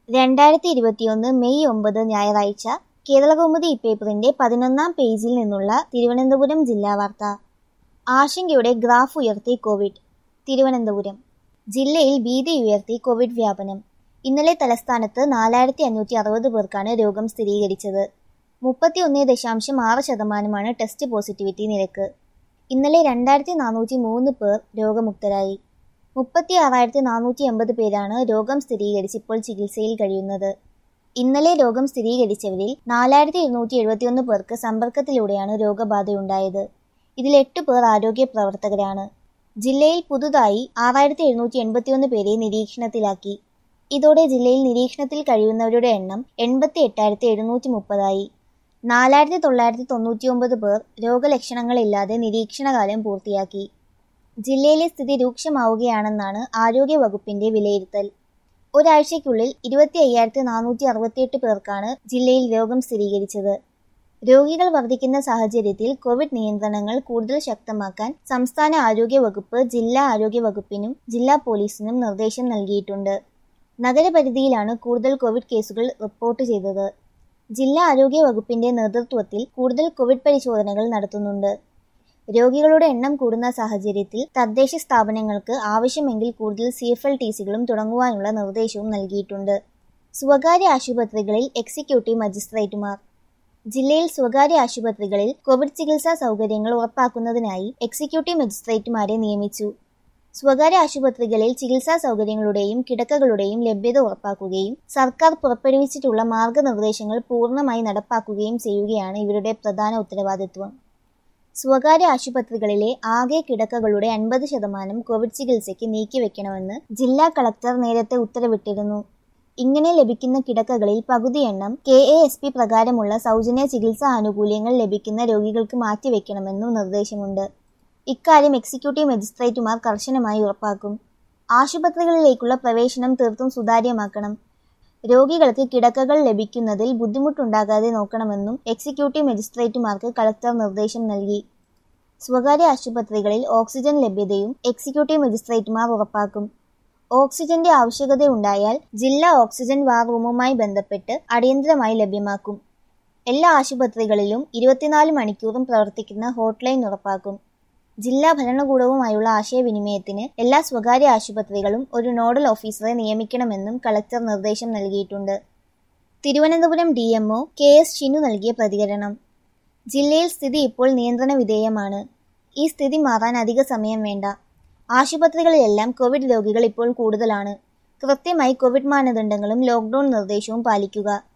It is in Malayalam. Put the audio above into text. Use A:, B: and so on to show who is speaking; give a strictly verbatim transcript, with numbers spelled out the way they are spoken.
A: രണ്ടായിരത്തി ഇരുപത്തിയൊന്ന് മെയ് ഒമ്പത് ഞായറാഴ്ച കേരളകൗമുദി ഇപ്പേപ്പറിന്റെ പതിനൊന്നാം പേജിൽ നിന്നുള്ള തിരുവനന്തപുരം ജില്ലാ വാർത്ത. ആശങ്കയുടെ ഗ്രാഫ് ഉയർത്തി കോവിഡ്. തിരുവനന്തപുരം ജില്ലയിൽ ഭീതിയുയർത്തി കോവിഡ് വ്യാപനം. ഇന്നലെ തലസ്ഥാനത്ത് നാലായിരത്തി അഞ്ഞൂറ്റി അറുപത് പേർക്കാണ് രോഗം സ്ഥിരീകരിച്ചത്. മുപ്പത്തിയൊന്ന് ദശാംശം ആറ് ശതമാനമാണ് ടെസ്റ്റ് പോസിറ്റിവിറ്റി നിരക്ക്. ഇന്നലെ രണ്ടായിരത്തി നാനൂറ്റി മൂന്ന് പേർ രോഗമുക്തരായി. മുപ്പത്തി ആറായിരത്തി നാനൂറ്റി എൺപത് പേരാണ് രോഗം സ്ഥിരീകരിച്ച് ഇപ്പോൾ ചികിത്സയിൽ കഴിയുന്നത്. ഇന്നലെ രോഗം സ്ഥിരീകരിച്ചവരിൽ നാലായിരത്തി ഇരുന്നൂറ്റി എഴുപത്തിയൊന്ന് പേർക്ക് സമ്പർക്കത്തിലൂടെയാണ് രോഗബാധയുണ്ടായത്. ഇതിൽ എട്ട് പേർ ആരോഗ്യ പ്രവർത്തകരാണ്. ജില്ലയിൽ പുതുതായി ആറായിരത്തി എഴുന്നൂറ്റി എൺപത്തിയൊന്ന് പേരെ നിരീക്ഷണത്തിലാക്കി. ഇതോടെ ജില്ലയിൽ നിരീക്ഷണത്തിൽ കഴിയുന്നവരുടെ എണ്ണം എൺപത്തി എട്ടായിരത്തി എഴുന്നൂറ്റി മുപ്പതായി. നാലായിരത്തി തൊള്ളായിരത്തി തൊണ്ണൂറ്റി ഒമ്പത് പേർ രോഗലക്ഷണങ്ങളില്ലാതെ നിരീക്ഷണകാലം പൂർത്തിയാക്കി. ജില്ലയിലെ സ്ഥിതി രൂക്ഷമാവുകയാണെന്നാണ് ആരോഗ്യ വകുപ്പിന്റെ വിലയിരുത്തൽ. ഒരാഴ്ചയ്ക്കുള്ളിൽ ഇരുപത്തി അയ്യായിരത്തി നാനൂറ്റി അറുപത്തിയെട്ട് പേർക്കാണ് ജില്ലയിൽ രോഗം സ്ഥിരീകരിച്ചത്. രോഗികൾ വർദ്ധിക്കുന്ന സാഹചര്യത്തിൽ കോവിഡ് നിയന്ത്രണങ്ങൾ കൂടുതൽ ശക്തമാക്കാൻ സംസ്ഥാന ആരോഗ്യ വകുപ്പ് ജില്ലാ ആരോഗ്യ വകുപ്പിനും ജില്ലാ പോലീസിനും നിർദ്ദേശം നൽകിയിട്ടുണ്ട്. നഗരപരിധിയിലാണ് കൂടുതൽ കോവിഡ് കേസുകൾ റിപ്പോർട്ട് ചെയ്തത്. ജില്ലാ ആരോഗ്യ വകുപ്പിന്റെ നേതൃത്വത്തിൽ കൂടുതൽ കോവിഡ് പരിശോധനകൾ നടത്തുന്നുണ്ട്. രോഗികളുടെ എണ്ണം കൂടുന്ന സാഹചര്യത്തിൽ തദ്ദേശ സ്ഥാപനങ്ങൾക്ക് ആവശ്യമെങ്കിൽ കൂടുതൽ സി എഫ് എൽ ടി സികളും തുടങ്ങുവാനുള്ള നിർദ്ദേശവും നൽകിയിട്ടുണ്ട്. സ്വകാര്യ ആശുപത്രികളിൽ എക്സിക്യൂട്ടീവ് മജിസ്ട്രേറ്റുമാർ. ജില്ലയിൽ സ്വകാര്യ ആശുപത്രികളിൽ കോവിഡ് ചികിത്സാ സൗകര്യങ്ങൾ ഉറപ്പാക്കുന്നതിനായി എക്സിക്യൂട്ടീവ് മജിസ്ട്രേറ്റുമാരെ നിയമിച്ചു. സ്വകാര്യ ആശുപത്രികളിൽ ചികിത്സാ സൗകര്യങ്ങളുടെയും കിടക്കകളുടെയും ലഭ്യത ഉറപ്പാക്കുകയും സർക്കാർ പുറപ്പെടുവിച്ചിട്ടുള്ള മാർഗനിർദ്ദേശങ്ങൾ പൂർണ്ണമായി നടപ്പാക്കുകയും ചെയ്യുകയാണ് ഇവരുടെ പ്രധാന ഉത്തരവാദിത്വം. സ്വകാര്യ ആശുപത്രികളിലെ ആകെ കിടക്കകളുടെ അൻപത് ശതമാനം കോവിഡ് ചികിത്സയ്ക്ക് നീക്കിവെക്കണമെന്ന് ജില്ലാ കളക്ടർ നേരത്തെ ഉത്തരവിട്ടിരുന്നു. ഇങ്ങനെ ലഭിക്കുന്ന കിടക്കകളിൽ പകുതി എണ്ണം കെ എ എസ് പി പ്രകാരമുള്ള സൗജന്യ ചികിത്സാ ആനുകൂല്യങ്ങൾ ലഭിക്കുന്ന രോഗികൾക്ക് മാറ്റിവെക്കണമെന്നും നിർദ്ദേശമുണ്ട്. ഇക്കാര്യം എക്സിക്യൂട്ടീവ് മജിസ്ട്രേറ്റുമാർ കർശനമായി ഉറപ്പാക്കും. ആശുപത്രികളിലേക്കുള്ള പ്രവേശനം തീർത്തും സുതാര്യമാക്കണം. രോഗികൾക്ക് കിടക്കകൾ ലഭിക്കുന്നതിൽ ബുദ്ധിമുട്ടുണ്ടാകാതെ നോക്കണമെന്നും എക്സിക്യൂട്ടീവ് മജിസ്ട്രേറ്റുമാർക്ക് കളക്ടർ നിർദ്ദേശം നൽകി. സ്വകാര്യ ആശുപത്രികളിൽ ഓക്സിജൻ ലഭ്യതയും എക്സിക്യൂട്ടീവ് മജിസ്ട്രേറ്റുമാർ ഉറപ്പാക്കും. ഓക്സിജന്റെ ആവശ്യകതയുണ്ടായാൽ ജില്ലാ ഓക്സിജൻ വാർ റൂമുമായി ബന്ധപ്പെട്ട് അടിയന്തരമായി ലഭ്യമാക്കും. എല്ലാ ആശുപത്രികളിലും ഇരുപത്തിനാല് മണിക്കൂറും പ്രവർത്തിക്കുന്ന ഹോട്ട്ലൈൻ ഉറപ്പാക്കും. ജില്ലാ ഭരണകൂടവുമായുള്ള ആശയവിനിമയത്തിന് എല്ലാ സ്വകാര്യ ആശുപത്രികളും ഒരു നോഡൽ ഓഫീസറെ നിയമിക്കണമെന്നും കളക്ടർ നിർദ്ദേശം നൽകിയിട്ടുണ്ട്. Thiruvananthapuram D M O K S Shinu നൽകിയ പ്രതികരണം. ജില്ലയിൽ സ്ഥിതി ഇപ്പോൾ നിയന്ത്രണ വിധേയമാണ്. ഈ സ്ഥിതി മാറാൻ അധിക സമയം വേണ്ട. ആശുപത്രികളിലെല്ലാം കോവിഡ് രോഗികൾ ഇപ്പോൾ കൂടുതലാണ്. കൃത്യമായി കോവിഡ് മാനദണ്ഡങ്ങളും ലോക്ക്ഡൌൺ നിർദ്ദേശവും പാലിക്കുക.